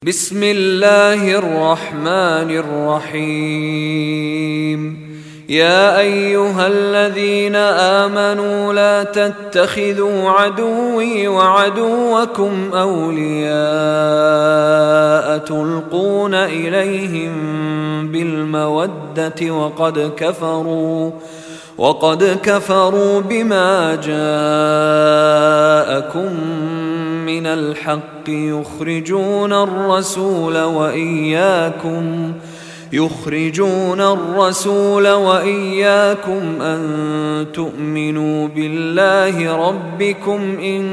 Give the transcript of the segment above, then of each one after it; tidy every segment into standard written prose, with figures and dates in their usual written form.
بسم الله الرحمن الرحيم. يا أيها الذين آمنوا لا تتخذوا عدوي وعدوكم أولياء تلقون إليهم بالمودة وقد كفروا بما جاءكم من الحق يخرجون الرسول وإياكم أن تؤمنوا بالله ربكم إن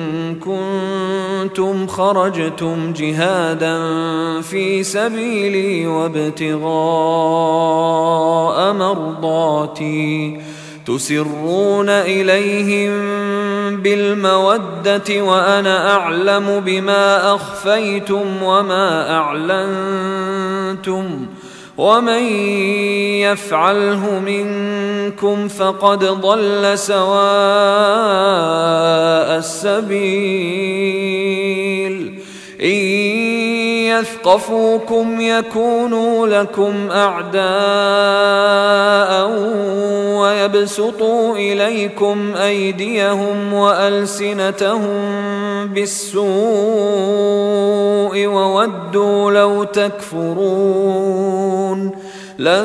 كنتم خرجتم جهادا في سبيلي وابتغاء مرضاتي تسرون إليهم بالمودة وأنا أعلم بما أخفيتم وما أعلنتم ومن يفعله منكم فقد ضل سواء السبيل. إن يثقفوكم يكونوا لكم أعداء ويبسطوا إليكم أيديهم وألسنتهم بالسوء وودوا لو تكفرون. لن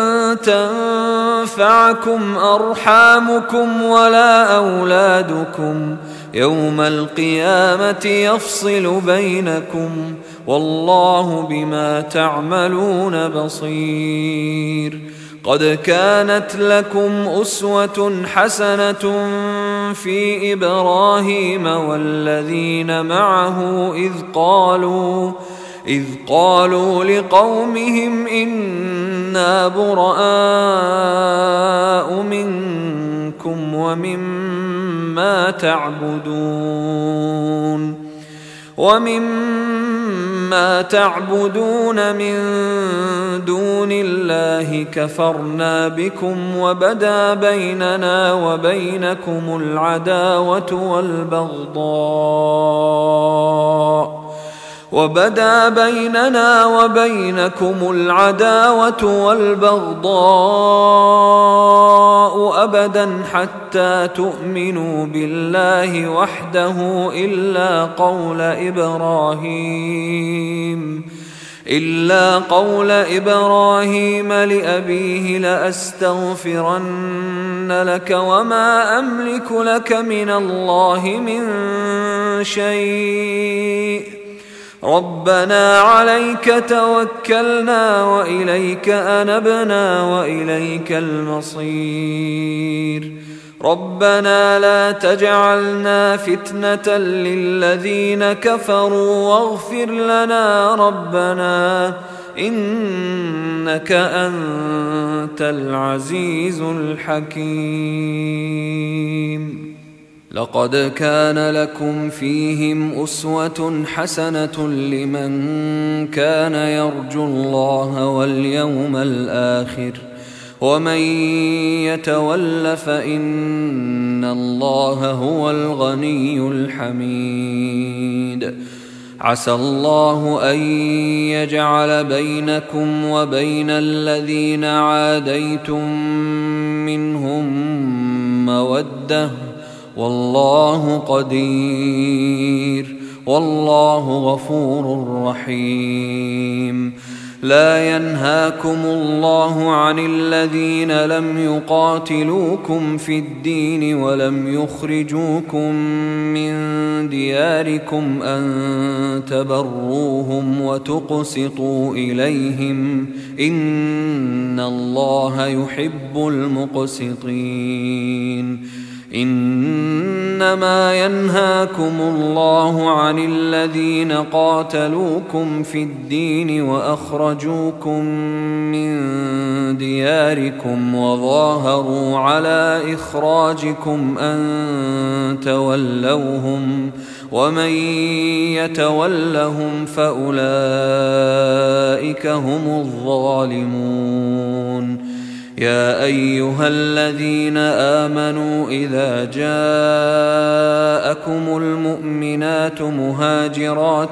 تنفعكم أرحامكم ولا أولادكم يوم القيامة يفصل بينكم والله بما تعملون بصير. قد كانت لكم أسوة حسنة في إبراهيم والذين معه إذ قالوا لقومهم إنا براء منكم ومما تعبدون من دون الله كفرنا بكم وبدا بيننا وبينكم العداوة والبغضاء أبدا حتى تؤمنوا بالله وحده إلا قول إبراهيم لأبيه لأستغفرن لك وما أملك لك من الله من شيء ربنا عليك توكلنا وإليك أنبنا وإليك المصير. ربنا لا تجعلنا فتنة للذين كفروا واغفر لنا ربنا إنك أنت العزيز الحكيم. لقد كان لكم فيهم أسوة حسنة لمن كان يرجو الله واليوم الآخر ومن يتول فإن الله هو الغني الحميد. عسى الله أن يجعل بينكم وبين الذين عاديتم منهم مودة والله قدير والله غفور رحيم. لا ينهاكم الله عن الذين لم يقاتلوكم في الدين ولم يخرجوكم من دياركم أن تبروهم وتقسطوا إليهم إن الله يحب المقسطين. إنما ينهاكم الله عن الذين قاتلوكم في الدين وأخرجوكم من دياركم وظاهروا على إخراجكم أن تولوهم ومن يتولهم فأولئك هم الظالمون. يا أيها الذين آمنوا إذا جاءكم المؤمنات مهاجرات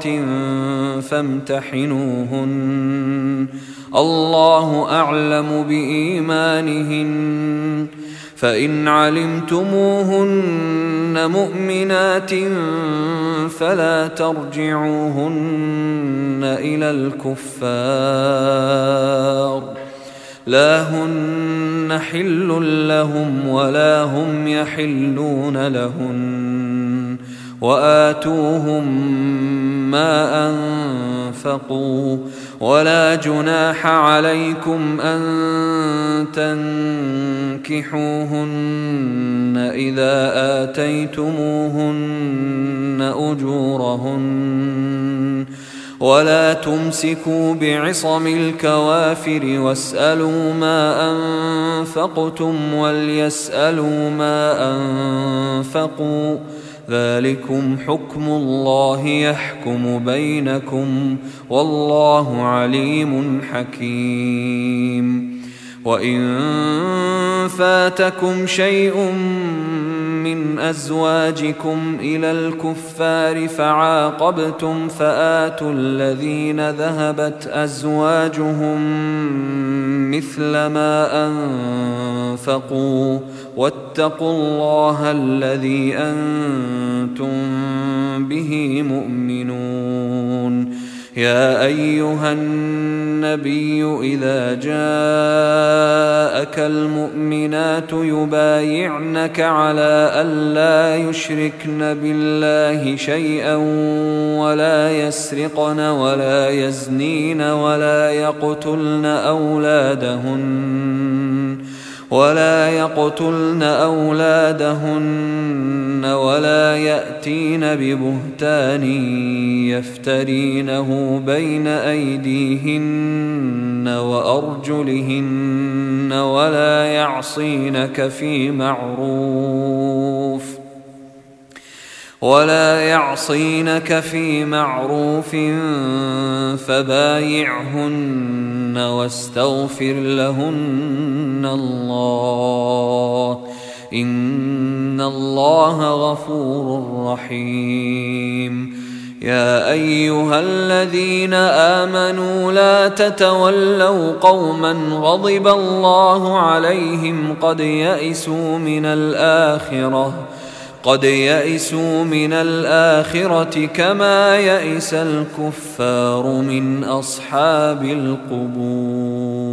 فامتحنوهن الله أعلم بإيمانهن فإن علمتموهن مؤمنات فلا ترجعوهن إلى الكفار لا هن حل لهم ولا هم يحلون لهن وآتوهم ما أنفقوا ولا جناح عليكم أن تنكحوهن إذا آتيتموهن أجورهن ولا تمسكوا بعصم الكوافر واسألوا ما أنفقتم وليسألوا ما أنفقوا ذلكم حكم الله يحكم بينكم والله عليم حكيم وإن فاتكم شيء من أزواجكم إلى الكفار فعاقبتم فآتوا الذين ذهبت أزواجهم مثل ما أنفقوا واتقوا الله الذي أنتم به مؤمنون يا أيها النبي إذا جاءك المؤمنات يبايعنك على ألا يشركن بالله شيئا ولا يسرقن ولا يزنين ولا يقتلن أولادهن ولا يأتين ببهتان يفترينه بين أيديهن وأرجلهن ولا يعصينك في معروف فبايعهن واستغفر لهن الله إن الله غفور رحيم يا أيها الذين آمنوا لا تتولوا قوما غضب الله عليهم قد يئسوا من الآخرة كما يئس الكفار من أصحاب القبور